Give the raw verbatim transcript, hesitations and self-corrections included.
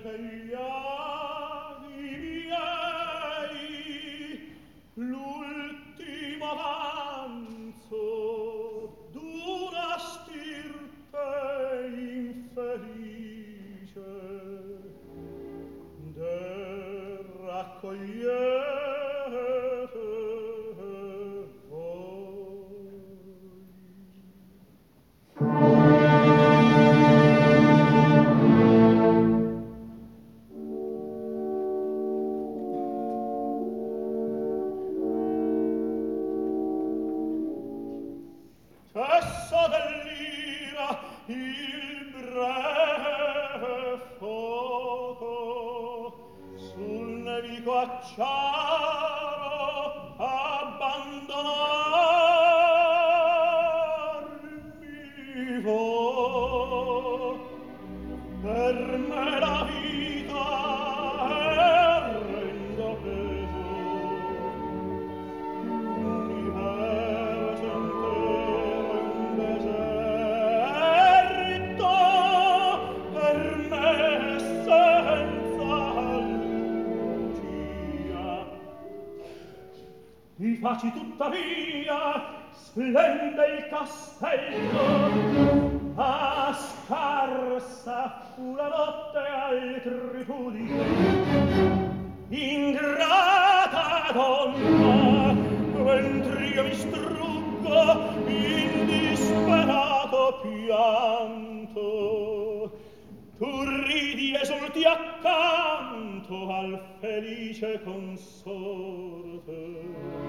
degli anni miei, l'ultimo avanzo d'una stirpe infelice, de raccogliete voi. Cesso dell'ira il breve fuoco, sul nemico acciaro abbandonarmi vo. Per me la vita è rendo peso, l'universo intero è un deserto, per me senza lucia. Mi faci tuttavia, splende il castello, ma scarsa fu la notte altritudine. Ingrata donna, mentr'io mi struggo in disperato pianto, tu ridi esulti accanto al felice consorte.